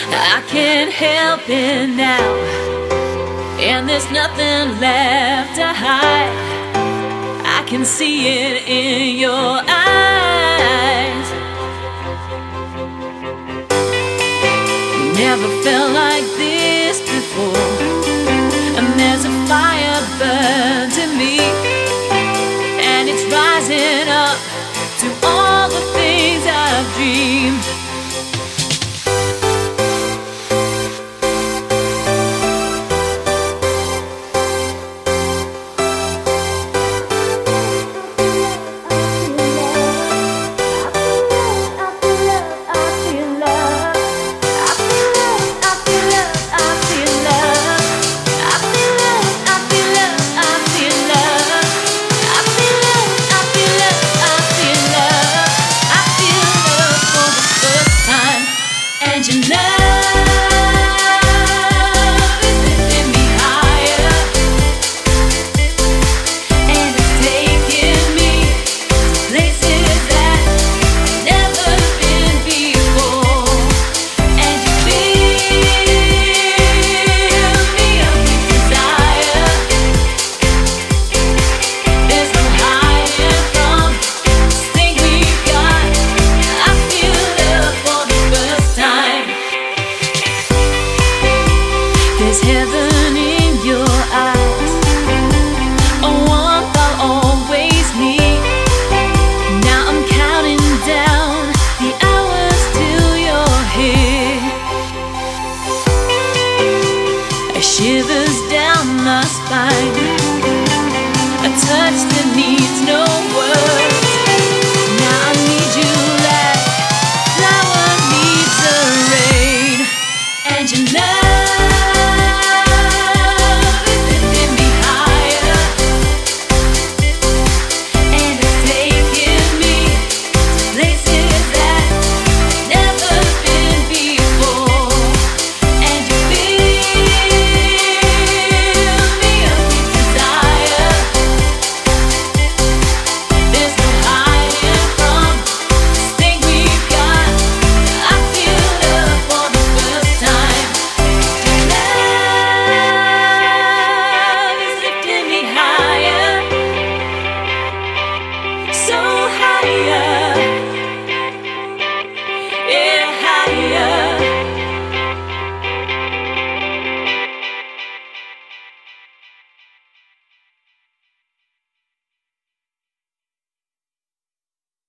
I can't help it now, and there's nothing left to hide. I can see it in your eyes. Never felt like this before, and there's a fire burning me, and it's rising up to all the things I've dreamed. And your love is lifting me higher, and it's taking me to places that I've never been before. And you fill me up with desire. There's no hiding from this thing we've got. I feel love for the first time. There's heaven in your eyes, a warmth I'll always need. Now I'm counting down the hours till you're here. Shivers down my spine.